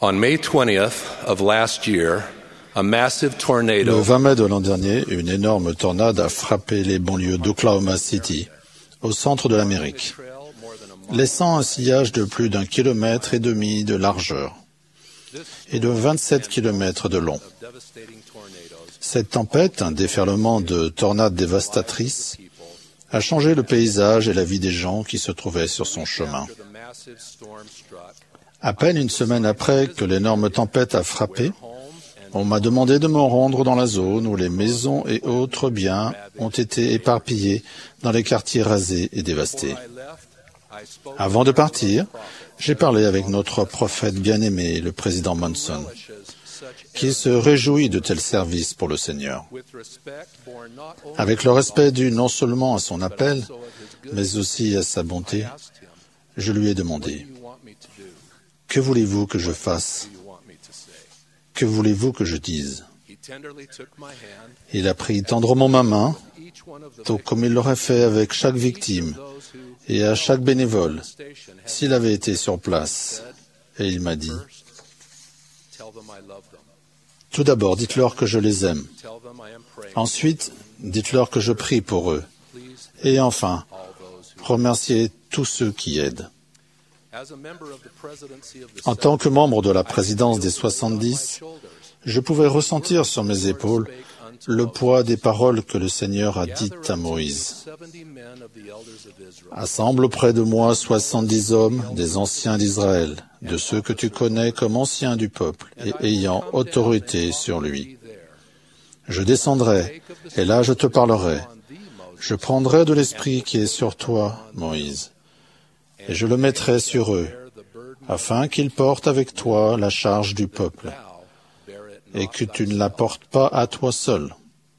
On May 20th of last year, a massive Le tornado 20 mai de l'an dernier, une énorme tornade a frappé les banlieues d'Oklahoma City, au centre de l'Amérique, laissant un sillage de plus d'1,5 kilomètre de largeur et de 27 kilomètres de long. Cette tempête, un déferlement de tornades dévastatrices, a changé le paysage et la vie des gens qui se trouvaient sur son chemin. À peine une semaine après que l'énorme tempête a frappé, on m'a demandé de me rendre dans la zone où les maisons et autres biens ont été éparpillés dans les quartiers rasés et dévastés. Avant de partir, j'ai parlé avec notre prophète bien-aimé, le président Monson, qui se réjouit de tels services pour le Seigneur. Avec le respect dû non seulement à son appel, mais aussi à sa bonté, je lui ai demandé, « Que voulez-vous que je fasse ? Que voulez-vous que je dise ?» Il a pris tendrement ma main, tout comme il l'aurait fait avec chaque victime et à chaque bénévole, s'il avait été sur place, et il m'a dit, « Tout d'abord, dites-leur que je les aime. Ensuite, dites-leur que je prie pour eux. Et enfin, remerciez tous ceux qui aident. » En tant que membre de la présidence des 70, je pouvais ressentir sur mes épaules le poids des paroles que le Seigneur a dites à Moïse. « Assemble auprès de moi 70 hommes, des anciens d'Israël, de ceux que tu connais comme anciens du peuple et ayant autorité sur lui. Je descendrai, et là je te parlerai. Je prendrai de l'esprit qui est sur toi, Moïse, et je le mettrai sur eux, afin qu'ils portent avec toi la charge du peuple, et que tu ne la portes pas à toi seul. »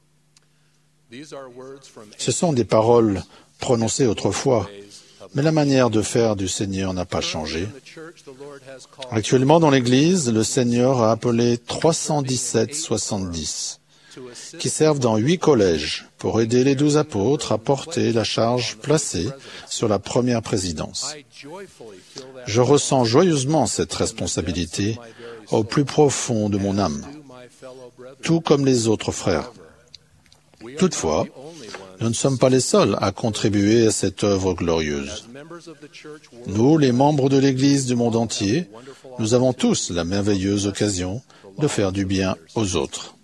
Ce sont des paroles prononcées autrefois, mais la manière de faire du Seigneur n'a pas changé. Actuellement, dans l'Église, le Seigneur a appelé 317 70, qui servent dans 8 collèges pour aider les 12 apôtres à porter la charge placée sur la première présidence. Je ressens joyeusement cette responsabilité au plus profond de mon âme, tout comme les autres frères. Toutefois, nous ne sommes pas les seuls à contribuer à cette œuvre glorieuse. Nous, les membres de l'Église du monde entier, nous avons tous la merveilleuse occasion de faire du bien aux autres.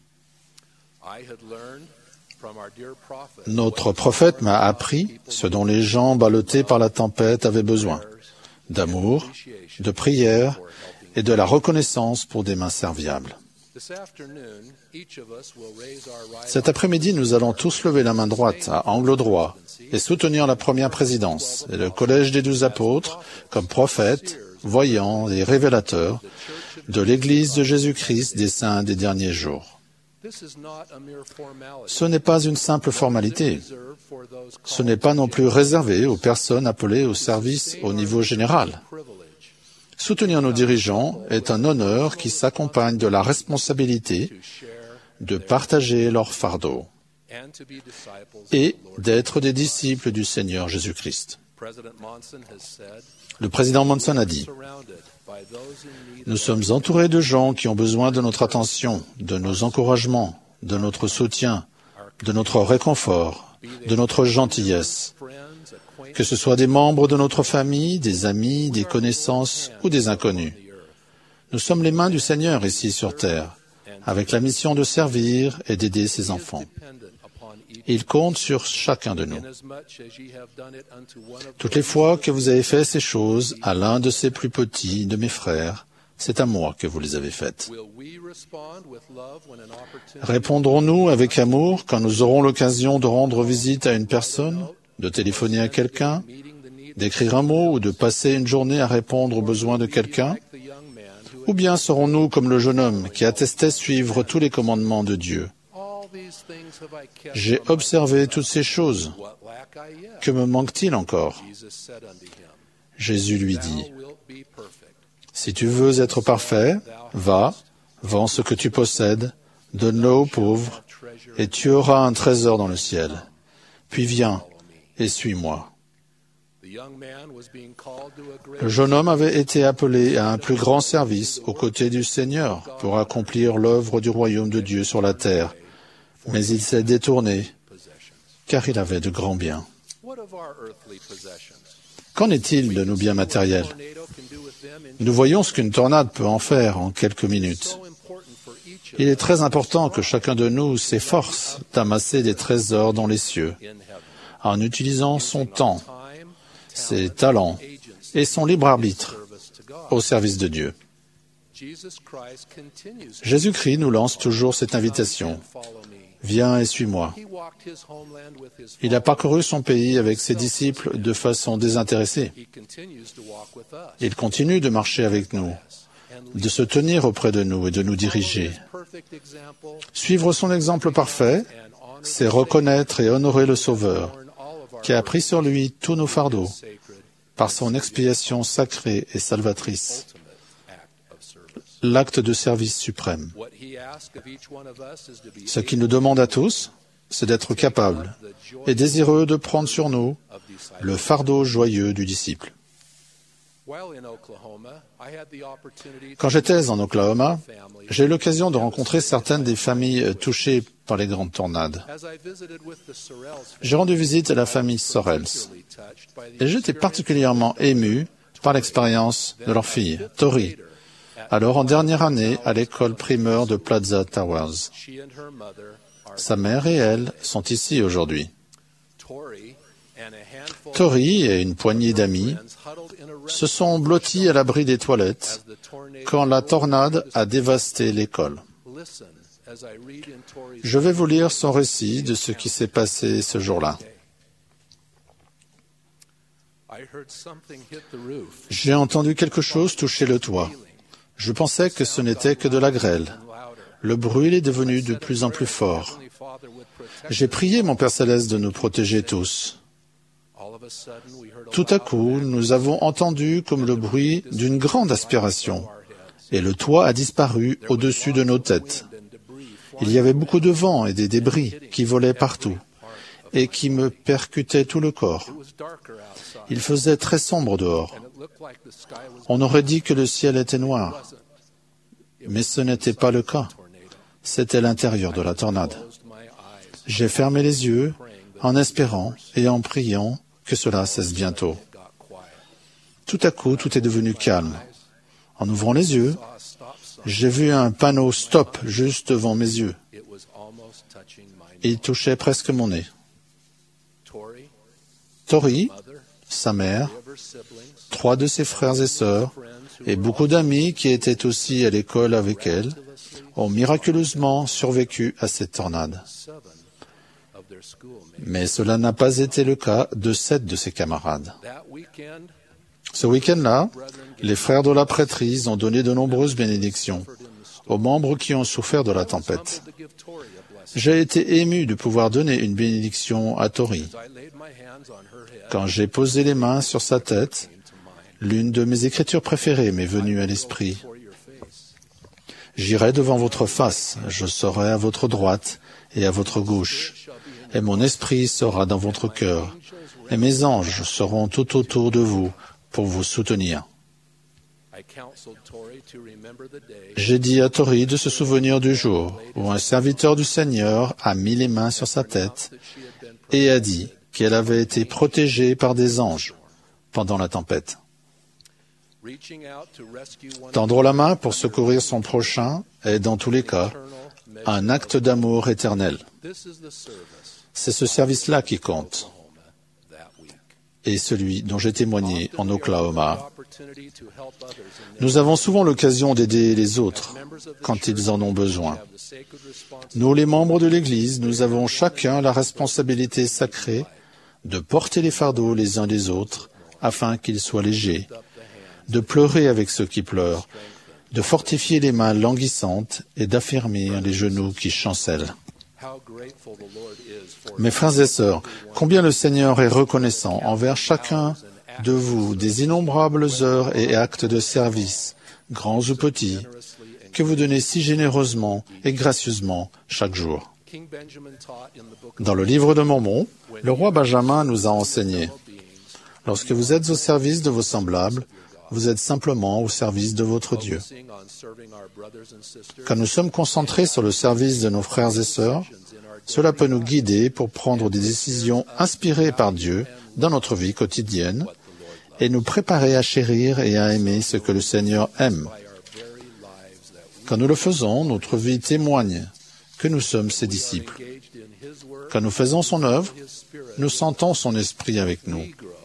Notre prophète m'a appris ce dont les gens ballottés par la tempête avaient besoin, d'amour, de prière et de la reconnaissance pour des mains serviables. Cet après-midi, nous allons tous lever la main droite à angle droit et soutenir la première présidence et le collège des 12 apôtres comme prophètes, voyants et révélateurs de l'Église de Jésus-Christ des saints des derniers jours. Ce n'est pas une simple formalité. Ce n'est pas non plus réservé aux personnes appelées au service au niveau général. Soutenir nos dirigeants est un honneur qui s'accompagne de la responsabilité de partager leur fardeau et d'être des disciples du Seigneur Jésus-Christ. Le président Monson a dit, « Nous sommes entourés de gens qui ont besoin de notre attention, de nos encouragements, de notre soutien, de notre réconfort, de notre gentillesse, que ce soit des membres de notre famille, des amis, des connaissances ou des inconnus. Nous sommes les mains du Seigneur ici sur terre, avec la mission de servir et d'aider ses enfants. Il compte sur chacun de nous. Toutes les fois que vous avez fait ces choses à l'un de ces plus petits de mes frères, c'est à moi que vous les avez faites. Répondrons-nous avec amour quand nous aurons l'occasion de rendre visite à une personne, de téléphoner à quelqu'un, d'écrire un mot ou de passer une journée à répondre aux besoins de quelqu'un? Ou bien serons-nous comme le jeune homme qui attestait suivre tous les commandements de Dieu? J'ai observé toutes ces choses. Que me manque-t-il encore? Jésus lui dit, « Si tu veux être parfait, va, vends ce que tu possèdes, donne-le aux pauvres, et tu auras un trésor dans le ciel. Puis viens et suis-moi. » Le jeune homme avait été appelé à un plus grand service aux côtés du Seigneur pour accomplir l'œuvre du royaume de Dieu sur la terre. Mais il s'est détourné, car il avait de grands biens. Qu'en est-il de nos biens matériels? Nous voyons ce qu'une tornade peut en faire en quelques minutes. Il est très important que chacun de nous s'efforce d'amasser des trésors dans les cieux, en utilisant son temps, ses talents et son libre arbitre au service de Dieu. Jésus-Christ nous lance toujours cette invitation. Viens et suis-moi. Il a parcouru son pays avec ses disciples de façon désintéressée. Il continue de marcher avec nous, de se tenir auprès de nous et de nous diriger. Suivre son exemple parfait, c'est reconnaître et honorer le Sauveur, qui a pris sur lui tous nos fardeaux, par son expiation sacrée et salvatrice. L'acte de service suprême. Ce qu'il nous demande à tous, c'est d'être capables et désireux de prendre sur nous le fardeau joyeux du disciple. Quand j'étais en Oklahoma, j'ai eu l'occasion de rencontrer certaines des familles touchées par les grandes tornades. J'ai rendu visite à la famille Sorrells et j'étais particulièrement ému par l'expérience de leur fille, Tori, alors en dernière année à l'école primaire de Plaza Towers. Sa mère et elle sont ici aujourd'hui. Tori et une poignée d'amis se sont blottis à l'abri des toilettes quand la tornade a dévasté l'école. Je vais vous lire son récit de ce qui s'est passé ce jour-là. J'ai entendu quelque chose toucher le toit. Je pensais que ce n'était que de la grêle. Le bruit est devenu de plus en plus fort. J'ai prié mon Père Céleste de nous protéger tous. Tout à coup, nous avons entendu comme le bruit d'une grande aspiration, et le toit a disparu au-dessus de nos têtes. Il y avait beaucoup de vent et des débris qui volaient partout, et qui me percutaient tout le corps. Il faisait très sombre dehors. On aurait dit que le ciel était noir. Mais ce n'était pas le cas. C'était l'intérieur de la tornade. J'ai fermé les yeux en espérant et en priant que cela cesse bientôt. Tout à coup, tout est devenu calme. En ouvrant les yeux, j'ai vu un panneau « Stop » juste devant mes yeux. Il touchait presque mon nez. Tori, sa mère, 3 de ses frères et sœurs, et beaucoup d'amis qui étaient aussi à l'école avec elle, ont miraculeusement survécu à cette tornade. Mais cela n'a pas été le cas de 7 de ses camarades. Ce week-end-là, les frères de la prêtrise ont donné de nombreuses bénédictions aux membres qui ont souffert de la tempête. J'ai été ému de pouvoir donner une bénédiction à Tori. Quand j'ai posé les mains sur sa tête, l'une de mes écritures préférées m'est venue à l'esprit. J'irai devant votre face, je serai à votre droite et à votre gauche, et mon esprit sera dans votre cœur, et mes anges seront tout autour de vous pour vous soutenir. J'ai dit à Tori de se souvenir du jour où un serviteur du Seigneur a mis les mains sur sa tête et a dit qu'elle avait été protégée par des anges pendant la tempête. Tendre la main pour secourir son prochain est, dans tous les cas, un acte d'amour éternel. C'est ce service-là qui compte, et celui dont j'ai témoigné en Oklahoma. Nous avons souvent l'occasion d'aider les autres quand ils en ont besoin. Nous, les membres de l'Église, nous avons chacun la responsabilité sacrée de porter les fardeaux les uns des autres afin qu'ils soient légers, de pleurer avec ceux qui pleurent, de fortifier les mains languissantes et d'affermir les genoux qui chancellent. Mes frères et sœurs, combien le Seigneur est reconnaissant envers chacun de vous des innombrables heures et actes de service, grands ou petits, que vous donnez si généreusement et gracieusement chaque jour. Dans le livre de Mormon, le roi Benjamin nous a enseigné: Lorsque vous êtes au service de vos semblables, vous êtes simplement au service de votre Dieu. Quand nous sommes concentrés sur le service de nos frères et sœurs, cela peut nous guider pour prendre des décisions inspirées par Dieu dans notre vie quotidienne et nous préparer à chérir et à aimer ce que le Seigneur aime. Quand nous le faisons, notre vie témoigne que nous sommes ses disciples. Quand nous faisons son œuvre, nous sentons son esprit avec nous.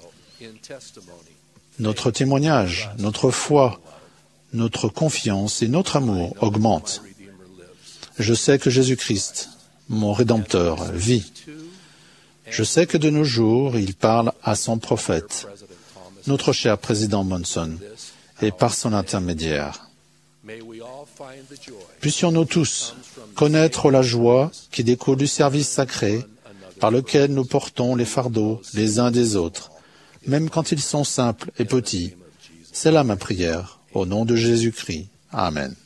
Notre témoignage, notre foi, notre confiance et notre amour augmentent. Je sais que Jésus-Christ, mon Rédempteur, vit. Je sais que de nos jours, il parle à son prophète, notre cher président Monson, et par son intermédiaire. Puissions-nous tous connaître la joie qui découle du service sacré par lequel nous portons les fardeaux les uns des autres, même quand ils sont simples et petits. C'est là ma prière, au nom de Jésus-Christ. Amen.